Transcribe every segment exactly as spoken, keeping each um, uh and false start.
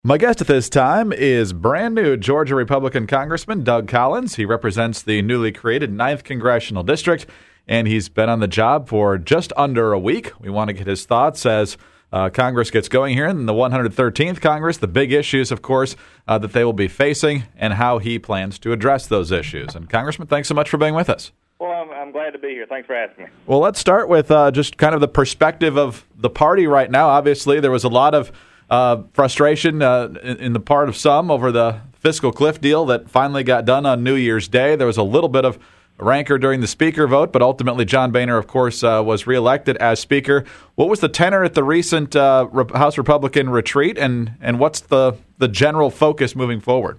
My guest at this time is brand new Georgia Republican Congressman Doug Collins. He represents the newly created ninth Congressional District, and he's been on the job for just under a week. We want to get his thoughts as uh, Congress gets going here in the one hundred thirteenth Congress, the big issues, of course, uh, that they will be facing, and how he plans to address those issues. And Congressman, thanks so much for being with us. Well, I'm, I'm glad to be here. Thanks for asking me. Well, let's start with uh, just kind of the perspective of the party right now. Obviously, there was a lot of Uh, frustration uh, in, in the part of some over the fiscal cliff deal that finally got done on New Year's Day. There was a little bit of rancor during the speaker vote, but ultimately John Boehner, of course, uh, was reelected as speaker. What was the tenor at the recent uh, Re- House Republican retreat, and, and what's the, the general focus moving forward?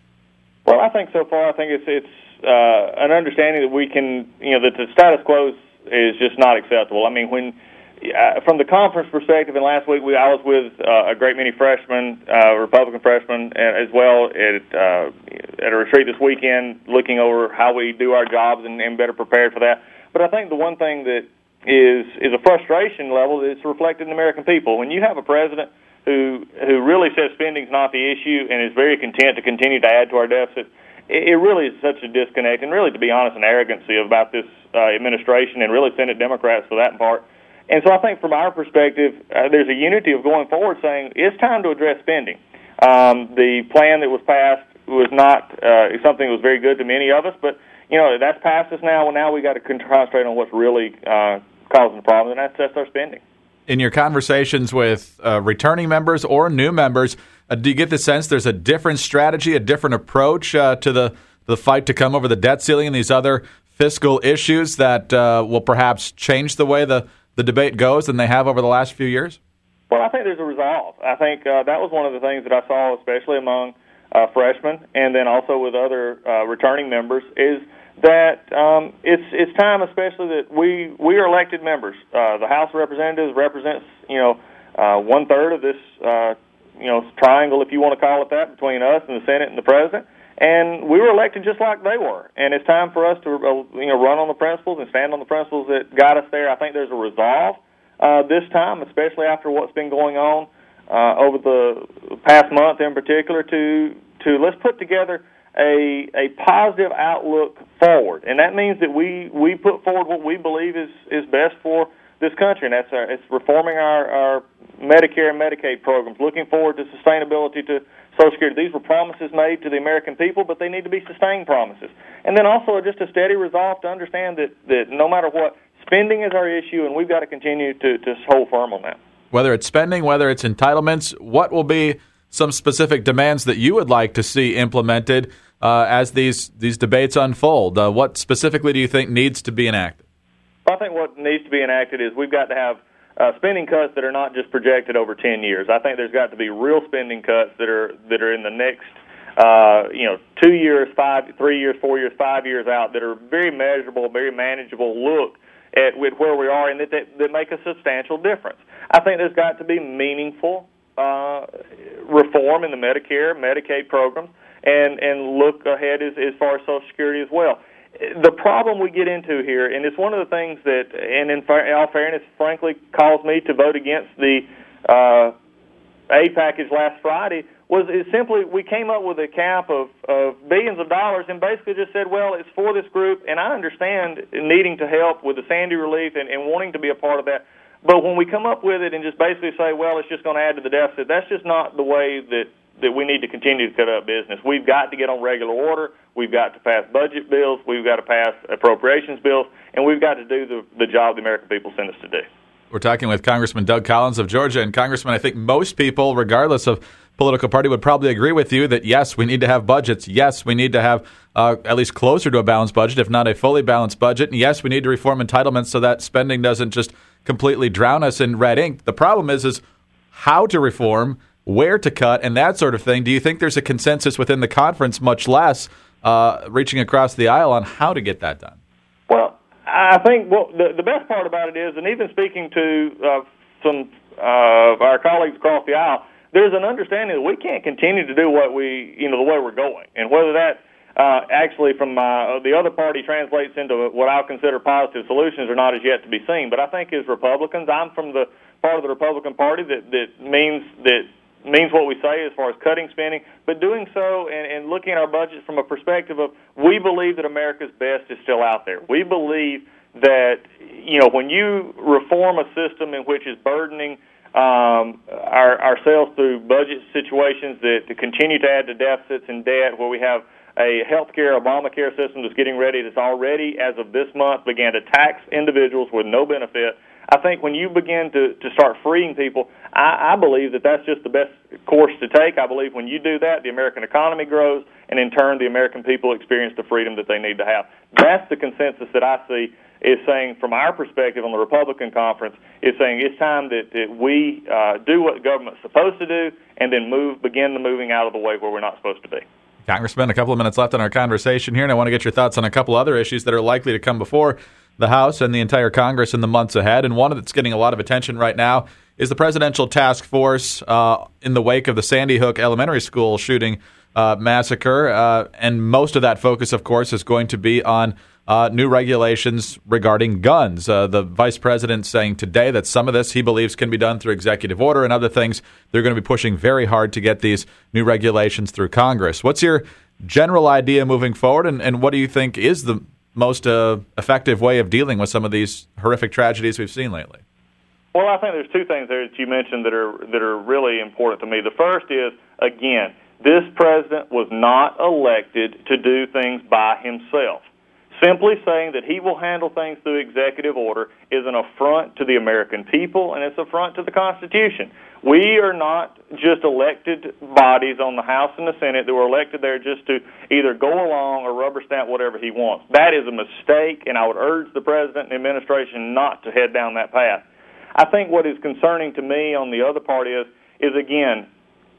Well, I think so far, I think it's it's uh, an understanding that we can, you know, that the status quo is just not acceptable. I mean, when Uh, from the conference perspective, and last week we, I was with uh, a great many freshmen, uh, Republican freshmen, as well at uh, at a retreat this weekend, looking over how we do our jobs and, and better prepared for that. But I think the one thing that is is a frustration level that's reflected in the American people. When you have a president who who really says spending's not the issue and is very content to continue to add to our deficit, it, it really is such a disconnect, and really, to be honest, an arrogancy about this uh, administration and really Senate Democrats for that part. And so I think from our perspective, uh, there's a unity of going forward saying it's time to address spending. Um, the plan that was passed was not uh, something that was very good to many of us, but, you know, that's passed us now, and now we got to concentrate on what's really uh, causing the problem, and that's, that's our spending. In your conversations with uh, returning members or new members, uh, do you get the sense there's a different strategy, a different approach uh, to the, the fight to come over the debt ceiling and these other fiscal issues that uh, will perhaps change the way the the debate goes than they have over the last few years? Well, I think there's a resolve. I think uh, that was one of the things that I saw, especially among uh, freshmen and then also with other uh, returning members, is that um, it's it's time, especially that we we are elected members. Uh, the House of Representatives represents, you know, uh, one third of this, uh, you know, triangle, if you want to call it that, between us and the Senate and the President. And we were elected just like they were. And it's time for us to, you know, run on the principles and stand on the principles that got us there. I think there's a resolve uh, this time, especially after what's been going on uh, over the past month in particular, to to let's put together a a positive outlook forward. And that means that we, we put forward what we believe is, is best for this country, and that's our, it's reforming our, our Medicare and Medicaid programs, looking forward to sustainability to Social Security. These were promises made to the American people, but they need to be sustained promises. And then also just a steady resolve to understand that, that no matter what, spending is our issue, and we've got to continue to, to hold firm on that. Whether it's spending, whether it's entitlements, what will be some specific demands that you would like to see implemented uh, as these, these debates unfold? Uh, what specifically do you think needs to be enacted? I think what needs to be enacted is we've got to have Uh, spending cuts that are not just projected over ten years. I think there's got to be real spending cuts that are that are in the next, uh, you know, two years, five, three years, four years, five years out that are very measurable, very manageable look at with where we are, and that, that that make a substantial difference. I think there's got to be meaningful uh, reform in the Medicare, Medicaid programs, and and look ahead as as far as Social Security as well. The problem we get into here, and it's one of the things that, and in all fairness, frankly, caused me to vote against the uh, aid package last Friday, was is simply we came up with a cap of, of billions of dollars and basically just said, well, it's for this group, and I understand needing to help with the Sandy relief and, and wanting to be a part of that. But when we come up with it and just basically say, well, it's just going to add to the deficit, that's just not the way that that we need to continue to cut up business. We've got to get on regular order. We've got to pass budget bills. We've got to pass appropriations bills. And we've got to do the, the job the American people sent us to do. We're talking with Congressman Doug Collins of Georgia. And, Congressman, I think most people, regardless of political party, would probably agree with you that, yes, we need to have budgets. Yes, we need to have uh, at least closer to a balanced budget, if not a fully balanced budget. And, yes, we need to reform entitlements so that spending doesn't just completely drown us in red ink. The problem is, is how to reform, where to cut, and that sort of thing. Do you think there's a consensus within the conference, much less uh, reaching across the aisle, on how to get that done? Well, I think well, the, the best part about it is, and even speaking to uh, some uh, of our colleagues across the aisle, there's an understanding that we can't continue to do what we, you know, the way we're going. And whether that uh, actually from uh, the other party translates into what I'll consider positive solutions or not is yet to be seen. But I think as Republicans, I'm from the part of the Republican Party that, that means that means what we say as far as cutting spending, but doing so and, and looking at our budgets from a perspective of we believe that America's best is still out there. We believe that, you know, when you reform a system in which is burdening um, our, ourselves through budget situations that to continue to add to deficits and debt, where we have a health care, Obamacare system that's getting ready, that's already, as of this month, began to tax individuals with no benefit. I think when you begin to, to start freeing people, I, I believe that that's just the best course to take. I believe when you do that, the American economy grows, and in turn, the American people experience the freedom that they need to have. That's the consensus that I see is saying, from our perspective on the Republican conference, is saying it's time that, that we uh, do what the government's supposed to do and then move, begin the moving out of the way where we're not supposed to be. Congressman, a couple of minutes left in our conversation here, and I want to get your thoughts on a couple other issues that are likely to come before the House and the entire Congress in the months ahead. And one that's getting a lot of attention right now is the Presidential Task Force uh, in the wake of the Sandy Hook Elementary School shooting uh, massacre. Uh, and most of that focus, of course, is going to be on uh, new regulations regarding guns. Uh, the Vice President saying today that some of this he believes can be done through executive order, and other things they're going to be pushing very hard to get these new regulations through Congress. What's your general idea moving forward, and, and what do you think is the most uh, effective way of dealing with some of these horrific tragedies we've seen lately? Well, I think there's two things there that you mentioned that are that are really important to me. The first is, again, this president was not elected to do things by himself. Simply saying that he will handle things through executive order is an affront to the American people, and it's an affront to the Constitution. We are not just elected bodies on the House and the Senate that were elected there just to either go along or rubber stamp whatever he wants. That is a mistake, and I would urge the president and the administration not to head down that path. I think what is concerning to me on the other part is, is again,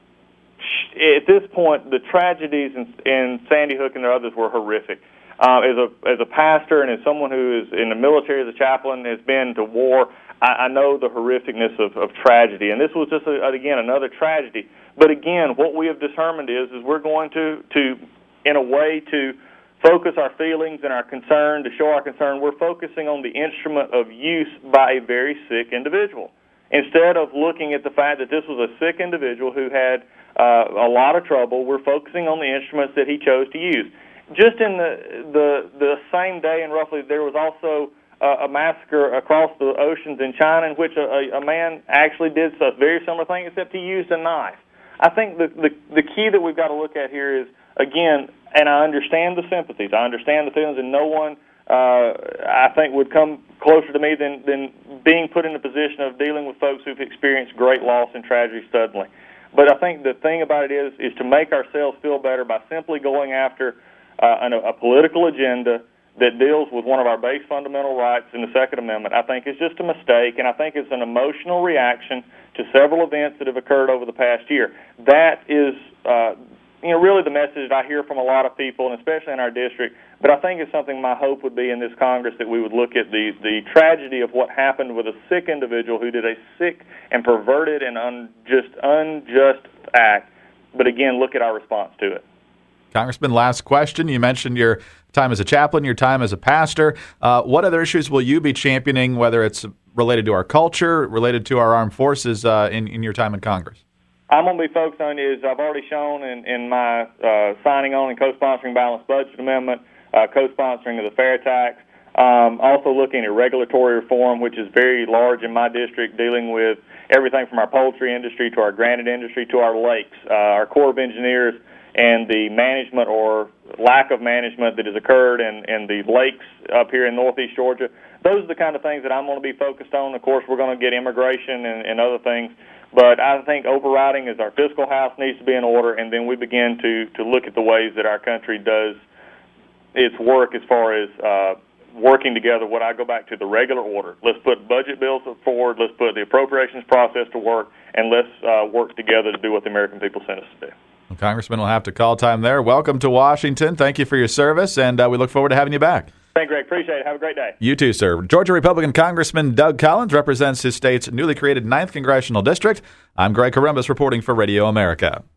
at this point, the tragedies in, in Sandy Hook and the others were horrific. Uh, as a as a pastor and as someone who is in the military as a chaplain, has been to war, I, I know the horrificness of, of tragedy. And this was just, a, again, another tragedy. But again, what we have determined is, is we're going to, to, in a way, to focus our feelings and our concern, to show our concern. We're focusing on the instrument of use by a very sick individual, instead of looking at the fact that this was a sick individual who had uh, a lot of trouble. We're focusing on the instruments that he chose to use. Just in the the the same day, and roughly, there was also uh, a massacre across the oceans in China in which a, a, a man actually did a very similar thing, except he used a knife. I think the, the the key that we've got to look at here is, again, and I understand the sympathies, I understand the feelings, and no one, uh, I think, would come closer to me than, than being put in a position of dealing with folks who've experienced great loss and tragedy suddenly. But I think the thing about it is, is to make ourselves feel better by simply going after Uh, an, a political agenda that deals with one of our base fundamental rights in the Second Amendment, I think is just a mistake, and I think it's an emotional reaction to several events that have occurred over the past year. That is, uh, you know, really the message that I hear from a lot of people, and especially in our district. But I think it's something my hope would be in this Congress, that we would look at the, the tragedy of what happened with a sick individual who did a sick and perverted and unjust, unjust act, but again, look at our response to it. Congressman, last question. You mentioned your time as a chaplain, your time as a pastor. Uh, what other issues will you be championing, whether it's related to our culture, related to our armed forces, uh, in, in your time in Congress? I'm going to be focused on, is I've already shown in, in my uh, signing on and co-sponsoring balanced budget amendment, uh, co-sponsoring of the fair tax, um, also looking at regulatory reform, which is very large in my district, dealing with everything from our poultry industry to our granite industry to our lakes. Uh, our Corps of Engineers and the management or lack of management that has occurred in, in the lakes up here in northeast Georgia. Those are the kind of things that I'm going to be focused on. Of course, we're going to get immigration and, and other things. But I think overriding is our fiscal house needs to be in order, and then we begin to, to look at the ways that our country does its work as far as uh, working together. What I go back to the regular order. Let's put budget bills forward. Let's put the appropriations process to work, and let's uh, work together to do what the American people sent us to do. Well, Congressman, we'll have to call time there. Welcome to Washington. Thank you for your service, and uh, we look forward to having you back. Thank you, Greg. Appreciate it. Have a great day. You too, sir. Georgia Republican Congressman Doug Collins represents his state's newly created ninth Congressional District. I'm Greg Corombos reporting for Radio America.